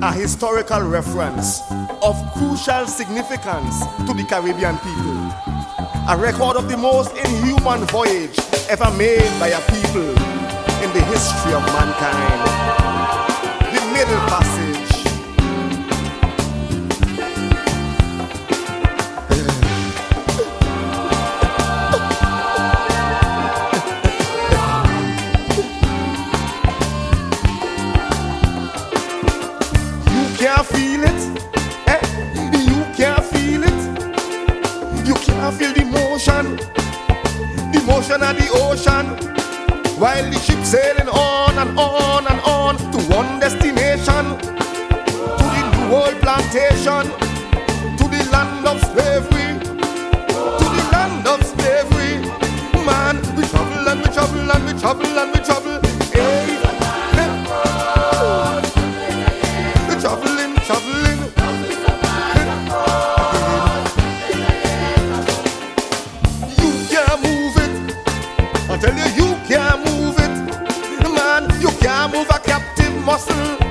a historical reference of crucial significance to the Caribbean people. A record of the most inhuman voyage ever made by a people in the history of mankind. The Middle Passage. You can't feel it, eh? You can't feel it. You can't feel the motion of the ocean, while the ship sailing on and on and on to one destination, to the New World plantation, to the land of slavery, to the land of slavery. Man, we travel and we travel and we travel and we travel. Hey, we traveling, traveling. You can't move it. I tell you, you can't move it. Man, you can't move a captive muscle.